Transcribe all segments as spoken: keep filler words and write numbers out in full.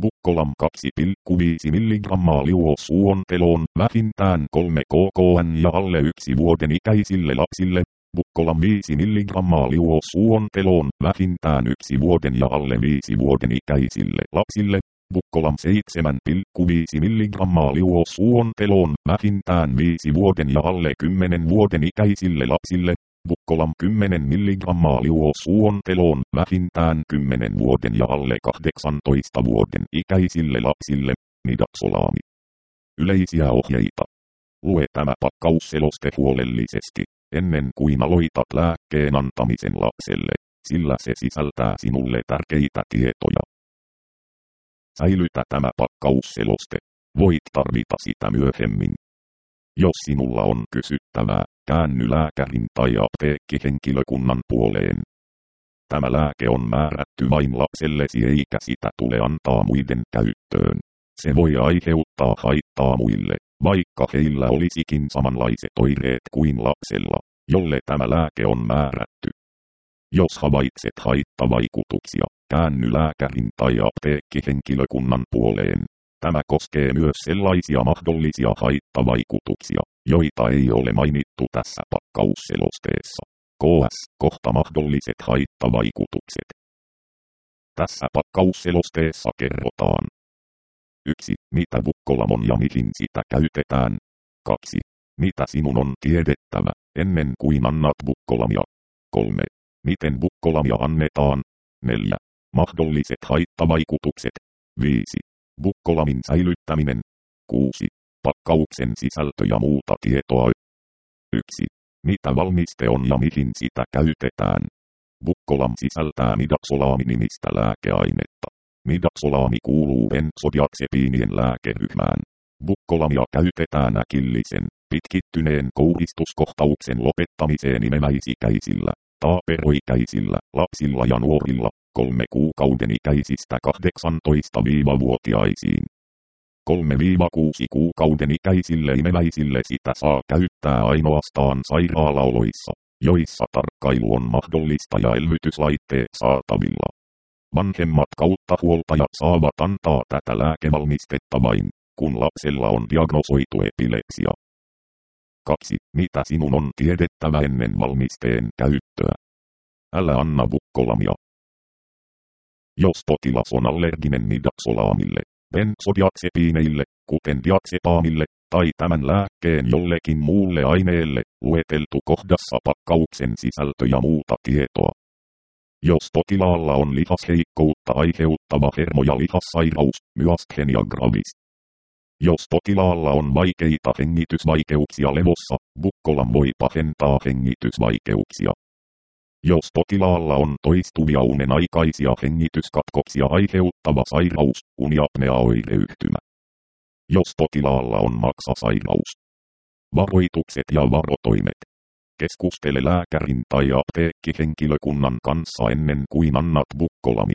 Bukkolam kaksi pilkku viisi milligrammaa liuosuonteloon vähintään kolme kkn ja alle yksi vuoden ikäisille lapsille. Bukkolam viisi milligrammaa liuosuonteloon vähintään yksi vuoden ja alle viisi vuoden ikäisille lapsille. Bukkolam seitsemän pilkku viisi milligrammaa liuosuonteloon vähintään viisi vuoden ja alle kymmenen vuoden ikäisille lapsille. Bukkolam kymmenen milligrammaa liuosuonteloon vähintään kymmenen vuoden ja alle kahdeksantoista vuoden ikäisille lapsille. Midaxolaami. Yleisiä ohjeita. Lue tämä pakkausseloste huolellisesti, ennen kuin aloitat lääkkeen antamisen lapselle, sillä se sisältää sinulle tärkeitä tietoja. Säilytä tämä pakkausseloste. Voit tarvita sitä myöhemmin. Jos sinulla on kysyttävää, käänny lääkärin tai apteekkihenkilökunnan puoleen. Tämä lääke on määrätty vain lapsellesi eikä sitä tule antaa muiden käyttöön. Se voi aiheuttaa haittaa muille, vaikka heillä olisikin samanlaiset oireet kuin lapsella, jolle tämä lääke on määrätty. Jos havaitset haittavaikutuksia, käänny lääkärin tai apteekkihenkilökunnan puoleen. Tämä koskee myös sellaisia mahdollisia haittavaikutuksia, joita ei ole mainittu tässä pakkausselosteessa. ks. Kohta mahdolliset haittavaikutukset. Tässä pakkausselosteessa kerrotaan. yksi. Mitä Bukkolam on ja mihin sitä käytetään. kaksi. Mitä sinun on tiedettävä, ennen kuin annat Bukkolamia. kolme. Miten Bukkolamia annetaan. neljä. Mahdolliset haittavaikutukset. viisi. Bukkolamin säilyttäminen. kuusi. Pakkauksen sisältö ja muuta tietoa. yksi. Mitä valmiste on ja mihin sitä käytetään. Bukkolam sisältää midaxolaami-nimistä lääkeainetta. Midaxolaami kuuluu benzodiazepiinien lääkeryhmään. Bukkolamia käytetään äkillisen, pitkittyneen kouristuskohtauksen lopettamiseen imemäisikäisillä, taaperoikäisillä, lapsilla ja nuorilla, kolme kuukauden ikäisistä kahdeksantoista-vuotiaisiin. kolme kuusi kuukauden ikäisille imeväisille sitä saa käyttää ainoastaan sairaalaoloissa, joissa tarkkailu on mahdollista ja elvytyslaitteet saatavilla. Vanhemmat kautta huoltajat saavat antaa tätä lääkevalmistetta vain, kun lapsella on diagnosoitu epilepsia. kaksi. Mitä sinun on tiedettävä ennen valmisteen käyttöä? Älä anna Bukkolamia. Jos potilas on allerginen midaxolaamille, benzodiazepiineille, kuten diazepaamille, tai tämän lääkkeen jollekin muulle aineelle, lueteltu kohdassa pakkauksen sisältö ja muuta tietoa. Jos potilaalla on lihasheikkoutta aiheuttava hermo- ja lihassairaus, myasthenia gravis. Jos potilaalla on vaikeita hengitysvaikeuksia levossa, Bukkolam voi pahentaa hengitysvaikeuksia. Jos potilaalla on toistuvia unenaikaisia hengityskatkoksia aiheuttava sairaus, uniapnea-oireyhtymä. Jos potilaalla on maksasairaus. Varoitukset ja varotoimet. Keskustele lääkärin tai apteekkihenkilökunnan kanssa ennen kuin annat Bukkolamia.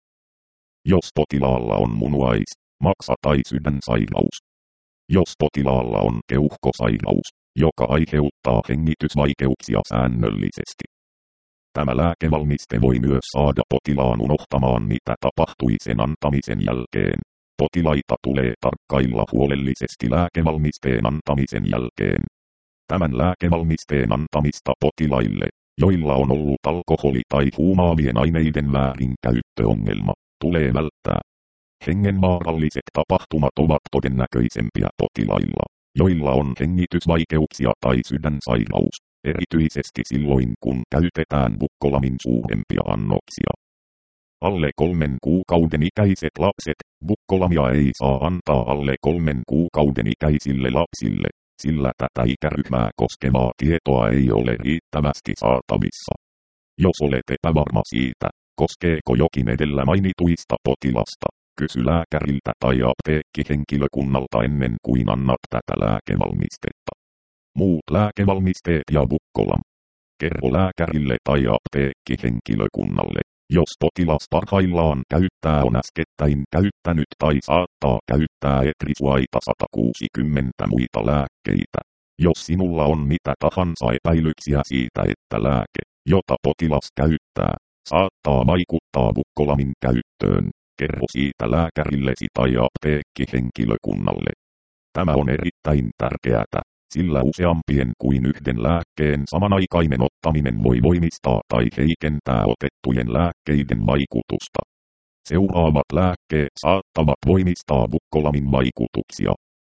Jos potilaalla on munuais, maksa- tai sydänsairaus. Jos potilaalla on keuhkosairaus, joka aiheuttaa hengitysvaikeuksia säännöllisesti. Tämä lääkevalmiste voi myös saada potilaan unohtamaan mitä tapahtui sen antamisen jälkeen. Potilaita tulee tarkkailla huolellisesti lääkevalmisteen antamisen jälkeen. Tämän lääkevalmisteen antamista potilaille, joilla on ollut alkoholi- tai huumaavien aineiden väärinkäyttöongelma, tulee välttää. Hengenvaaralliset tapahtumat ovat todennäköisempiä potilailla, joilla on hengitysvaikeuksia tai sydänsairaus, erityisesti silloin kun käytetään Bukkolamin suurempia annoksia. Alle kolmen kuukauden ikäiset lapset, Bukkolamia ei saa antaa alle kolmen kuukauden ikäisille lapsille, sillä tätä ikäryhmää koskevaa tietoa ei ole riittävästi saatavissa. Jos olet epävarma siitä, koskeeko jokin edellä mainituista potilasta, kysy lääkäriltä tai apteekkihenkilökunnalta ennen kuin annat tätä lääkevalmistetta. Muut lääkevalmisteet ja Bukkolam. Kerro lääkärille tai apteekkihenkilökunnalle, jos potilas parhaillaan käyttää on äskettäin käyttänyt tai saattaa käyttää etrisuaita sata kuusikymmentä muita lääkkeitä. Jos sinulla on mitä tahansa epäilyksiä siitä, että lääke, jota potilas käyttää, saattaa vaikuttaa Bukkolamin käyttöön, Kerro siitä lääkärillesi tai apteekkihenkilökunnalle. Tämä on erittäin tärkeää, sillä useampien kuin yhden lääkkeen samanaikainen ottaminen voi voimistaa tai heikentää otettujen lääkkeiden vaikutusta. Seuraavat lääkkeet saattavat voimistaa Buccolamin vaikutuksia.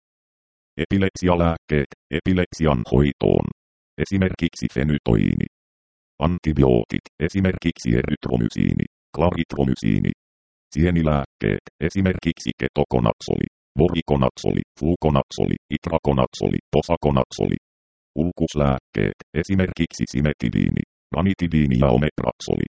Epilepsialääkkeet epilepsian hoitoon. Esimerkiksi fenytoini. Antibiootit, esimerkiksi erytromysiini, klaritromysiini. Sienilääkkeet, esimerkiksi ketokonaksoli, vorikonaksoli, flukonaksoli, itrakonaksoli, posakonaksoli. Ulkuslääkkeet, esimerkiksi simetidiini, ranitidiini ja omepraksoli.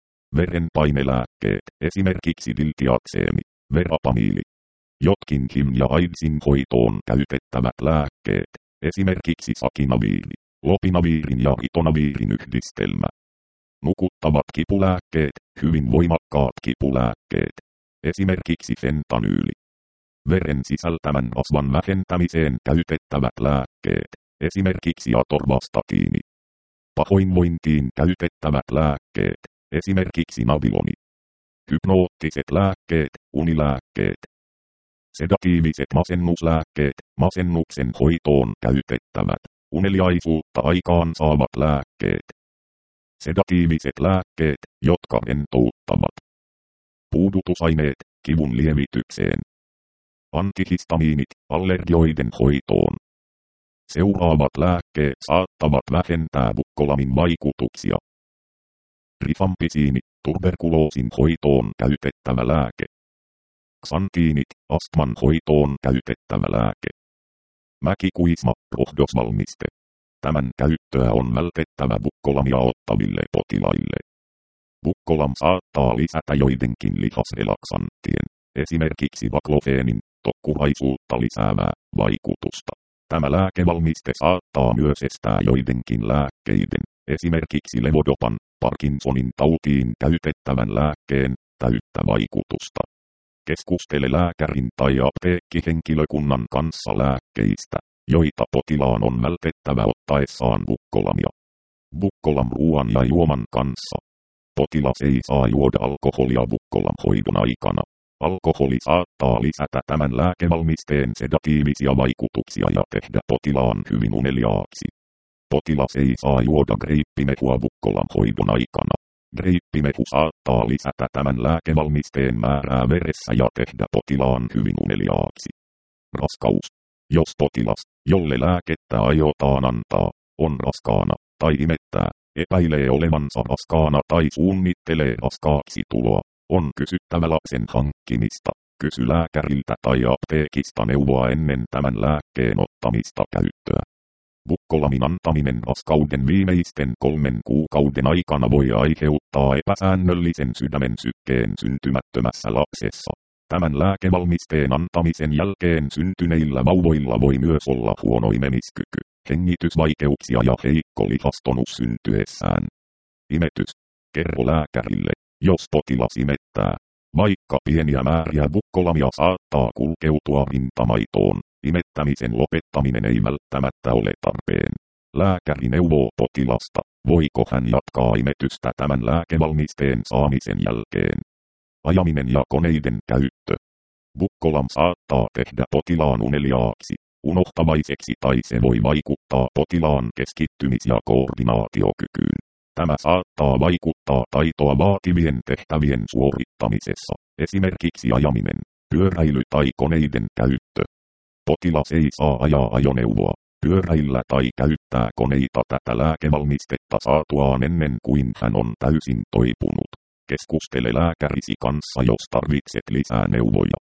Verenpainelääkkeet, esimerkiksi diltiakseemi, verapamiili. Jotkin H I V ja AIDSin hoitoon käytettävät lääkkeet, esimerkiksi sakinaviiri, lopinaviirin ja ritonaviirin yhdistelmä. Nukuttavat kipulääkkeet, hyvin voimakkaat kipulääkkeet, esimerkiksi fentanyyli. Veren sisältämän rasvan vähentämiseen käytettävät lääkkeet, esimerkiksi atorvastatiini. Pahoinvointiin käytettävät lääkkeet, esimerkiksi nabiloni. Hypnoottiset lääkkeet, unilääkkeet. Sedatiiviset masennuslääkkeet, masennuksen hoitoon käytettävät, uneliaisuutta aikaan saavat lääkkeet. Sedatiiviset lääkkeet, jotka rentouttavat. Puudutusaineet, kivun lievitykseen. Antihistamiinit, allergioiden hoitoon. Seuraavat lääkkeet saattavat vähentää Buccolamin vaikutuksia. Rifampisiini, tuberkuloosin hoitoon käytettävä lääke. Xantiinit, astman hoitoon käytettävä lääke. Mäkikuisma, rohdosvalmiste. Tämän käyttöä on vältettävä Buccolamia ottaville potilaille. Buccolam saattaa lisätä joidenkin lihasrelaksanttien, esimerkiksi baklofeenin, tokkuraisuutta lisäävää vaikutusta. Tämä lääkevalmiste saattaa myös estää joidenkin lääkkeiden, esimerkiksi levodopan, Parkinsonin tautiin käytettävän lääkkeen, täyttä vaikutusta. Keskustele lääkärin tai apteekkihenkilökunnan kanssa lääkkeistä, joita potilaan on vältettävä ottaessaan Buccolamia. Buccolam ruoan ja juoman kanssa. Potilas ei saa juoda alkoholia Buccolam hoidon aikana. Alkoholi saattaa lisätä tämän lääkevalmisteen sedatiivisia vaikutuksia ja tehdä potilaan hyvin uneliaaksi. Potilas ei saa juoda greippimehua Buccolam hoidon aikana. Greippimehu saattaa lisätä tämän lääkevalmisteen määrää veressä ja tehdä potilaan hyvin uneliaaksi. Raskaus. Jos potilas, jolle lääkettä aiotaan antaa, on raskaana tai imettää, epäilee olevansa raskaana tai suunnittelee raskaaksi tuloa, on kysyttävä lapsen hankkimista. Kysy lääkäriltä tai apteekista neuvoa ennen tämän lääkkeen ottamista käyttöä. Buccolamin antaminen raskauden viimeisten kolmen kuukauden aikana voi aiheuttaa epäsäännöllisen sydämen sykkeen syntymättömässä lapsessa. Tämän lääkevalmisteen antamisen jälkeen syntyneillä vauvoilla voi myös olla huono imemiskyky, hengitysvaikeuksia ja heikko lihastonus syntyessään. Imetys. Kerro lääkärille, jos potilas imettää. Vaikka pieniä määriä Buccolamia saattaa kulkeutua rintamaitoon, imettämisen lopettaminen ei välttämättä ole tarpeen. Lääkäri neuvoo potilasta, voiko hän jatkaa imetystä tämän lääkevalmisteen saamisen jälkeen. Ajaminen ja koneiden käyttö. Buccolam saattaa tehdä potilaan uneliaaksi, unohtavaiseksi tai se voi vaikuttaa potilaan keskittymis- ja koordinaatiokykyyn. Tämä saattaa vaikuttaa taitoa vaativien tehtävien suorittamisessa, esimerkiksi ajaminen, pyöräily tai koneiden käyttö. Potilas ei saa ajaa ajoneuvoa, pyöräillä tai käyttää koneita tätä lääkevalmistetta saatuaan ennen kuin hän on täysin toipunut. Keskustele lääkärisi kanssa, jos tarvitset lisää neuvoja.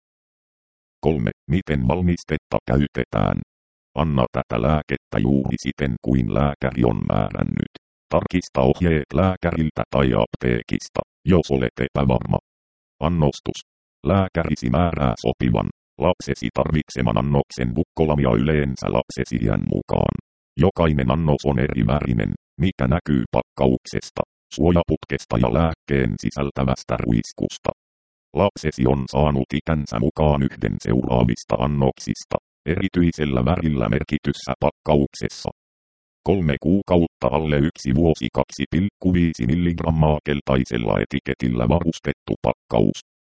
kolme. Miten valmistetta käytetään? Anna tätä lääkettä juuri siten kuin lääkäri on määrännyt. Tarkista ohjeet lääkäriltä tai apteekista, jos olet epävarma. Annostus. Lääkärisi määrää sopivan, lapsesi tarvitseman annoksen Buccolamia yleensä lapsesi iän mukaan. Jokainen annos on eri värinen, mikä näkyy pakkauksesta, suojaputkesta ja lääkkeen sisältävästä ruiskusta. Lapsesi on saanut ikänsä mukaan yhden seuraavista annoksista, erityisellä värillä merkityssä pakkauksessa. Kolme kuukautta alle yksi vuosi kaksi pilkku viisi milligrammaa keltaisella etiketillä varustettu pakkaus.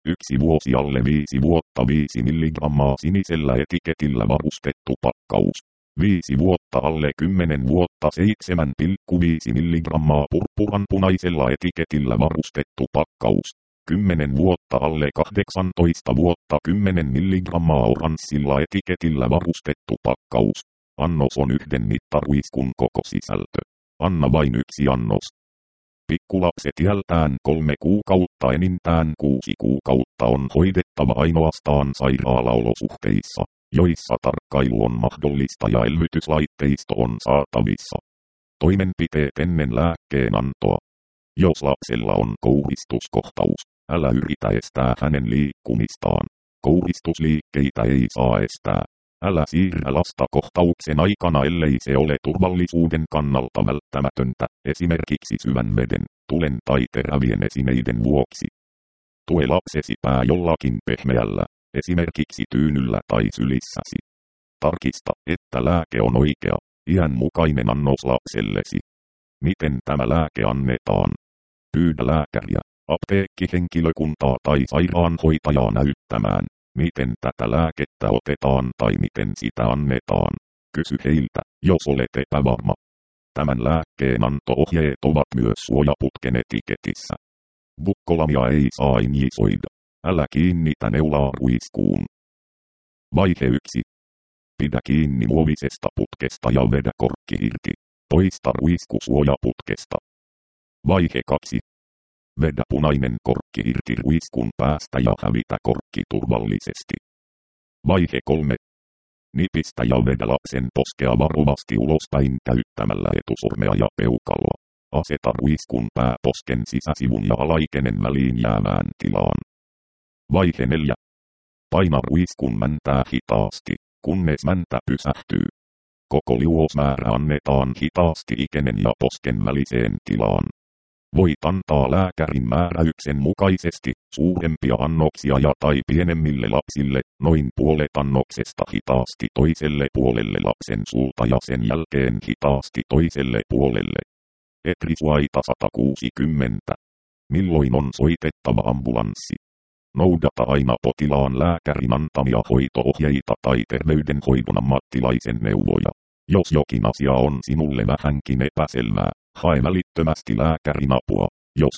Yksi vuosi alle viisi vuotta viisi milligrammaa sinisellä etiketillä varustettu pakkaus. Viisi vuotta alle kymmenen vuotta seitsemän pilkku viisi milligrammaa purppuranpunaisella etiketillä varustettu pakkaus. Kymmenen vuotta alle kahdeksantoista vuotta kymmenen milligrammaa oranssilla etiketillä varustettu pakkaus. Annos on yhden mittaruiskun koko sisältö. Anna vain yksi annos. Pikkulapset iältään kolme kuukautta enintään kuusi kuukautta on hoidettava ainoastaan sairaalaolosuhteissa, joissa tarkkailu on mahdollista ja elvytyslaitteisto on saatavissa. Toimenpiteet ennen lääkkeen antoa. Jos lapsella on kouristuskohtaus, älä yritä estää hänen liikkumistaan. Kouristusliikkeitä ei saa estää. Älä siirrä lasta kohtauksen aikana, ellei se ole turvallisuuden kannalta välttämätöntä, esimerkiksi syvän veden, tulen tai terävien esineiden vuoksi. Tue lapsesi pää jollakin pehmeällä, esimerkiksi tyynyllä tai sylissäsi. Tarkista, että lääke on oikea, iänmukainen annos lapsellesi. Miten tämä lääke annetaan? Pyydä lääkäriä, apteekkihenkilökuntaa tai sairaanhoitajaa näyttämään, miten tätä lääkettä otetaan tai miten sitä annetaan. Kysy heiltä, jos olet epävarma. Tämän lääkkeen anto-ohjeet ovat myös suojaputken etiketissä. Bukkolamia ei saa injisoida. Älä kiinnitä neulaa ruiskuun. Vaihe yksi. Pidä kiinni muovisesta putkesta ja vedä korkki irti. Poista ruisku suojaputkesta. Vaihe kaksi. Vedä punainen korkki irti ruiskun päästä ja hävitä korkki turvallisesti. Vaihe kolme. Nipistä ja vedä lapsen poskea varovasti ulospäin käyttämällä etusormea ja peukaloa. Aseta ruiskun pää posken sisäsivun ja alaikenen väliin jäävään tilaan. Vaihe neljä. Paina ruiskun mäntää hitaasti, kunnes mäntä pysähtyy. Koko liuosmäärä annetaan hitaasti ikenen ja posken väliseen tilaan. Voit antaa lääkärin määräyksen mukaisesti suurempia annoksia ja tai pienemmille lapsille, noin puolet annoksesta hitaasti toiselle puolelle lapsen suulta ja sen jälkeen hitaasti toiselle puolelle. Etrisuaita sata kuusikymmentä. Milloin on soitettava ambulanssi? Noudata aina potilaan lääkärin antamia hoito-ohjeita tai terveydenhoidon ammattilaisen neuvoja. Jos jokin asia on sinulle vähänkin epäselvää, hae välittömästi lääkärin apua, jos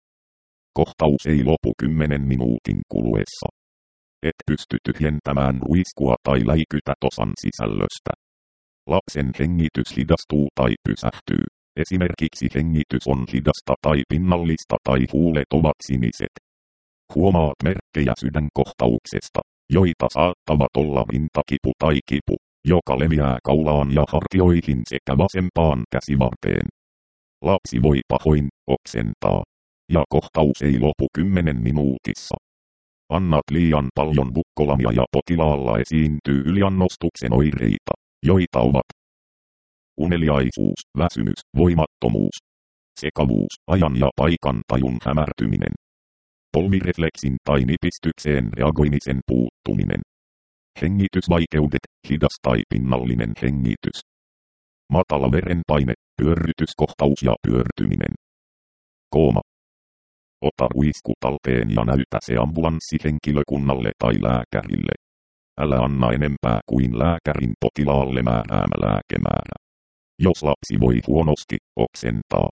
kohtaus ei lopu kymmenen minuutin kuluessa. Et pysty tyhjentämään ruiskua tai läikytä osan sisällöstä. Lapsen hengitys hidastuu tai pysähtyy. Esimerkiksi hengitys on hidasta tai pinnallista tai huulet ovat siniset. Huomaat merkkejä sydänkohtauksesta, joita saattavat olla rintakipu tai kipu, joka leviää kaulaan ja hartioihin sekä vasempaan käsivarteen. Lapsi voi pahoin oksentaa, ja kohtaus ei lopu kymmenen minuutissa. Annat liian paljon bukkolamia ja potilaalla esiintyy yliannostuksen oireita, joita ovat uneliaisuus, väsymys, voimattomuus, sekavuus, ajan ja paikan tajun hämärtyminen, polvirefleksin tai nipistykseen reagoimisen puuttuminen, hengitysvaikeudet, hidas tai pinnallinen hengitys, matala verenpaine, pyörrytyskohtaus ja pyörtyminen, kooma. Ota ruisku talteen ja näytä se ambulanssihenkilökunnalle tai lääkärille. Älä anna enempää kuin lääkärin potilaalle määräämä lääkemäärä. Jos lapsi voi huonosti, oksentaa.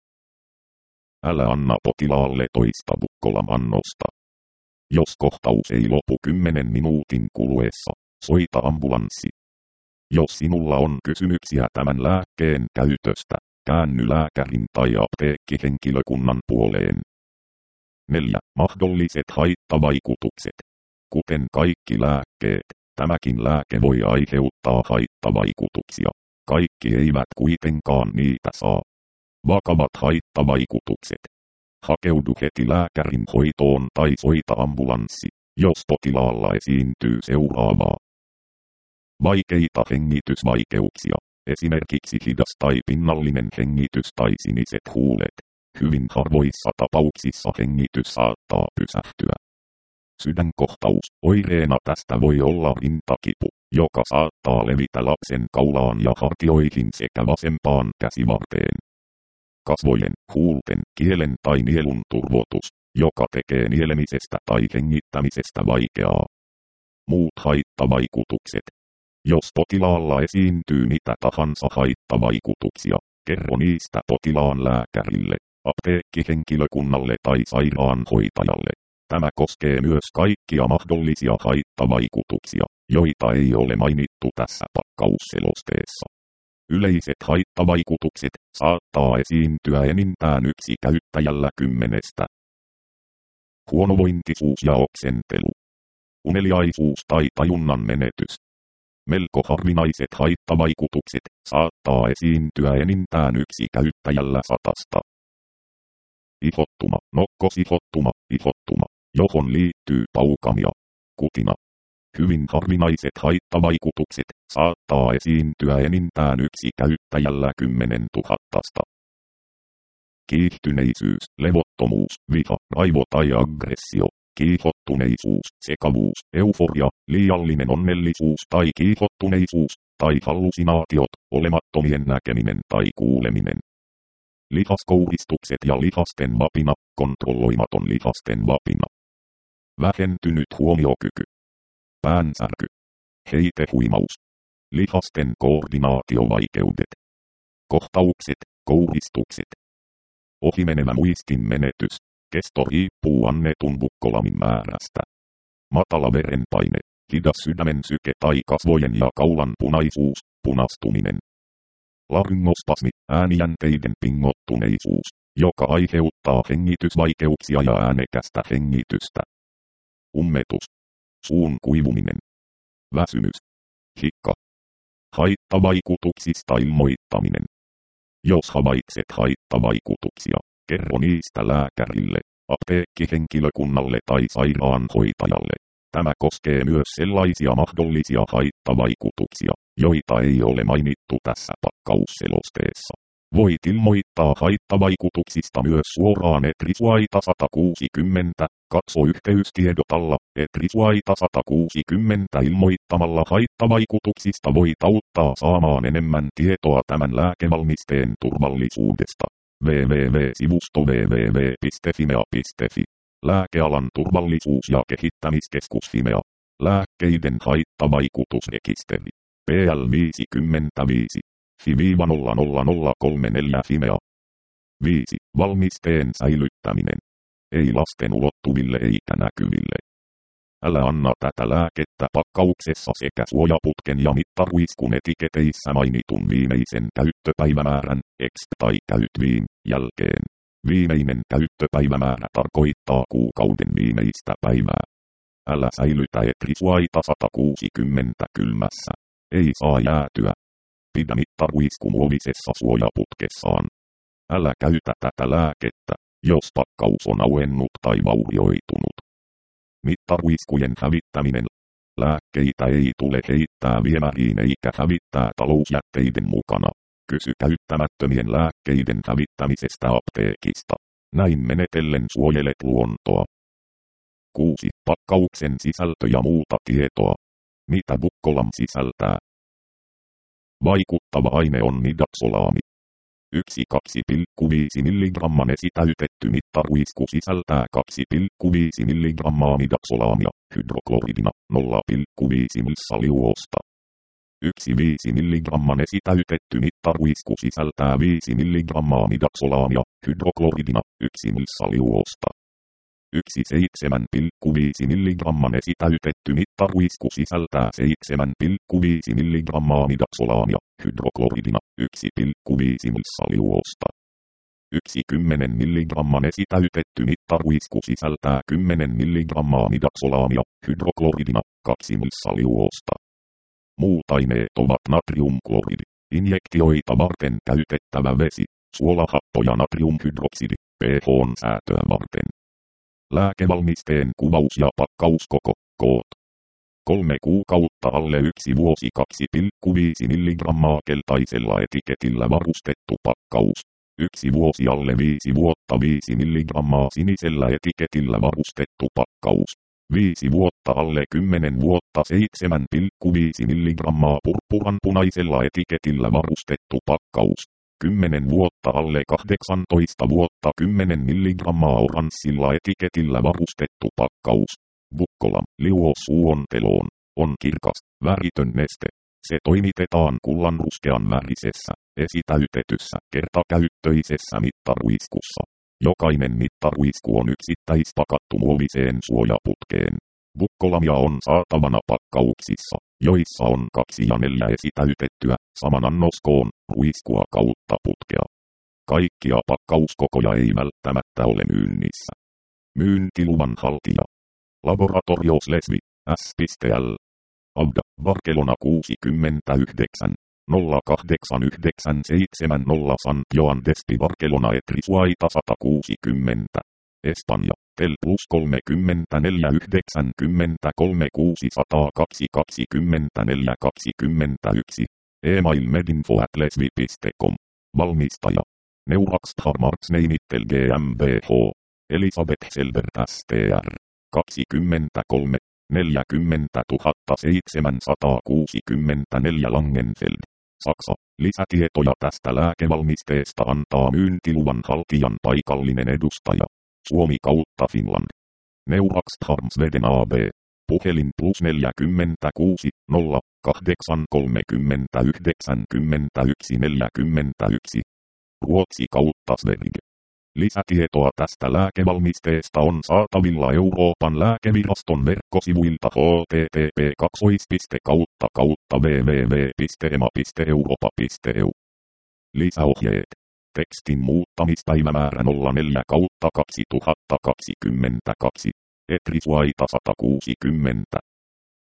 Älä anna potilaalle toista bukkolamannosta. Jos kohtaus ei lopu kymmenen minuutin kuluessa, soita ambulanssi. Jos sinulla on kysymyksiä tämän lääkkeen käytöstä, käänny lääkärin tai apteekkihenkilökunnan puoleen. neljä. Mahdolliset haittavaikutukset. Kuten kaikki lääkkeet, tämäkin lääke voi aiheuttaa haittavaikutuksia. Kaikki eivät kuitenkaan niitä saa. Vakavat haittavaikutukset. Hakeudu heti lääkärin hoitoon tai soita ambulanssi, jos potilaalla esiintyy seuraavaa. Vaikeita hengitysvaikeuksia, esimerkiksi hidas tai pinnallinen hengitys tai siniset huulet. Hyvin harvoissa tapauksissa hengitys saattaa pysähtyä. Sydänkohtaus, oireena tästä voi olla rintakipu, joka saattaa levitä lapsen kaulaan ja hartioihin sekä vasempaan käsivarteen. Kasvojen, huulten, kielen tai nielun turvotus, joka tekee nielemisestä tai hengittämisestä vaikeaa. Muut haittavaikutukset. Jos potilaalla esiintyy mitä tahansa haittavaikutuksia, kerro niistä potilaan lääkärille, apteekkihenkilökunnalle tai sairaanhoitajalle. Tämä koskee myös kaikkia mahdollisia haittavaikutuksia, joita ei ole mainittu tässä pakkausselosteessa. Yleiset haittavaikutukset saattaa esiintyä enintään yksi käyttäjällä kymmenestä. Huonovointisuus ja oksentelu. Uneliaisuus tai tajunnan menetys. Melko harvinaiset haittavaikutukset saattaa esiintyä enintään yksi käyttäjällä satasta. Ihottuma, nokkosihottuma, ihottuma, johon liittyy paukamia, kutina. Hyvin harvinaiset haittavaikutukset saattaa esiintyä enintään yksi käyttäjällä kymmenen tuhattasta. Kiihtyneisyys, levottomuus, viha, raivo tai aggressio, kiihottuneisuus, sekavuus, euforia, liiallinen onnellisuus tai kiihottuneisuus, tai hallusinaatiot, olemattomien näkeminen tai kuuleminen. Lihaskouhistukset ja lihasten vapina, kontrolloimaton lihasten vapina. Vähentynyt huomiokyky. Päänsärky. Heitehuimaus. Lihasten koordinaatiovaikeudet. Kohtaukset, kouhistukset. Ohimenevä muistin menetys. Kesto riippuu annetun bukkolamin määrästä. Matala verenpaine, hidas sydämen syke tai kasvojen ja kaulan punaisuus, punastuminen. Laryngospasmi, äänijänteiden pingottuneisuus, joka aiheuttaa hengitysvaikeuksia ja äänekästä hengitystä. Ummetus. Suun kuivuminen. Väsymys. Hikka. Haittavaikutuksista ilmoittaminen. Jos havaitset haittavaikutuksia, kerro niistä lääkärille, apteekkihenkilökunnalle tai sairaanhoitajalle. Tämä koskee myös sellaisia mahdollisia haittavaikutuksia, joita ei ole mainittu tässä pakkausselosteessa. Voit ilmoittaa haittavaikutuksista myös suoraan Etrisuaita sata kuusikymmentä, katso yhteystiedotalla, Etrisuaita sata kuusikymmentä ilmoittamalla haittavaikutuksista voit auttaa saamaan enemmän tietoa tämän lääkevalmisteen turvallisuudesta. www.sivusto www piste fimea piste fi. Lääkealan turvallisuus- ja kehittämiskeskus Fimea. Lääkkeiden haittavaikutusrekisteri. P L viisikymmentäviisi. F I nolla nolla nolla kolme neljä Fimea. viisi. Valmisteen säilyttäminen. Ei lasten ulottuville eikä näkyville. Älä anna tätä lääkettä pakkauksessa sekä suojaputken ja mittaruiskun etiketeissä mainitun viimeisen käyttöpäivämäärän, exp tai käytviim, jälkeen. Viimeinen käyttöpäivämäärä tarkoittaa kuukauden viimeistä päivää. Älä säilytä Etrisuaita sata kuusikymmentä kylmässä. Ei saa jäätyä. Pidä mittaruisku muovisessa suojaputkessaan. Älä käytä tätä lääkettä, jos pakkaus on auennut tai vaurioitunut. Mittaruiskujen hävittäminen. Lääkkeitä ei tule heittää viemäriin eikä hävittää talousjätteiden mukana. Kysy käyttämättömien lääkkeiden hävittämisestä apteekista. Näin menetellen suojelet luontoa. kuusi. Pakkauksen sisältö ja muuta tietoa. Mitä Bukkolam sisältää? Vaikuttava aine on midaksolaami. yksi kaksi pilkku viisi milligramman esitäytetty mittaruisku sisältää kaksi pilkku viisi milligrammaa midaksolaamia, hydrokloridina, nolla pilkku viisi millisaliuosta. yksi pilkku viisi milligramman esitäytetty mittaruisku sisältää viisi milligrammaa midaksolaamia, hydrokloridina, yksi millisaliuosta. yksi pilkku seitsemän pilkku viisi milligramman esitäytetty mittaruisku sisältää seitsemän pilkku viisi milligrammaa midaksolaamia, hydrokloridina, yksi pilkku viisi millisaliuosta. yksi pilkku kymmenen milligramman esitäytetty mittaruisku sisältää kymmenen milligrammaa midaksolaamia, hydrokloridina, kaksi millisaliuosta. Muut aineet ovat natriumkloridi, injektioita varten käytettävä vesi, suolahappo ja natriumhydroksidi, pH:n säätöä varten. Lääkevalmisteen kuvaus ja pakkauskoko, koot. Kolme kuukautta alle yksi vuosi kaksi pilkku viisi milligrammaa keltaisella etiketillä varustettu pakkaus. Yksi vuosi alle viisi vuotta viisi milligrammaa sinisellä etiketillä varustettu pakkaus. Viisi vuotta alle kymmenen vuotta seitsemän pilkku viisi milligrammaa purppuranpunaisella etiketillä varustettu pakkaus. kymmenen vuotta alle kahdeksantoista vuotta kymmenen milligrammaa oranssilla etiketillä varustettu pakkaus. Bukkola, liuosuonteloon, on kirkas, väritön neste. Se toimitetaan kullanruskean värisessä, esitäytetyssä, kertakäyttöisessä mittaruiskussa. Jokainen mittaruisku on yksittäispakattu muoviseen suojaputkeen. Bukkolamia on saatavana pakkauksissa, joissa on kaksi ja neljä esitäytettyä, saman annoskoon, ruiskua kautta putkea. Kaikkia pakkauskokoja ei välttämättä ole myynnissä. Myyntiluvan haltija. Laboratorios Lesvi, S.L. Avda, Barcelona kuusikymmentäyhdeksän, nolla kahdeksan yhdeksän seitsemän nolla San Joan Despi Barcelona Etrisuaita sata kuusikymmentä. Espanja, Tel plus kolmekymmentäneljä yhdeksänkymmentäkolme kuusisataakaksi kaksikymmentäneljä kaksikymmentäyksi. Email medinfo at lesvi piste com. Valmistaja. Neuraxthar Marksneinittel GmbH. Elisabeth Selbert S T R. kaksikymmentäkolme, neljäkymmentätuhatta seitsemänsataakuusikymmentäneljä Langenfeld. Saksa. Lisätietoja tästä lääkevalmisteesta antaa myyntiluvan haltijan paikallinen edustaja. Suomi kautta Finland. Neuraxthar Sweden A B. Puhelin plus neljäkymmentäkuusi, nolla, kahdeksan kolmekymmentäyhdeksän kymmentäyksi neljäkymmentäyksi. Ruotsi kautta Sverige. Lisätietoa tästä lääkevalmisteesta on saatavilla Euroopan lääkeviraston verkkosivuilta http kaksoispiste kautta kautta www piste ema piste europa piste e u. Lisäohjeet. Tekstin muuttamispäivämäärä nolla neljä kautta kaksituhattakaksikymmentäkaksi. Etrisuaita sata kuusikymmentä.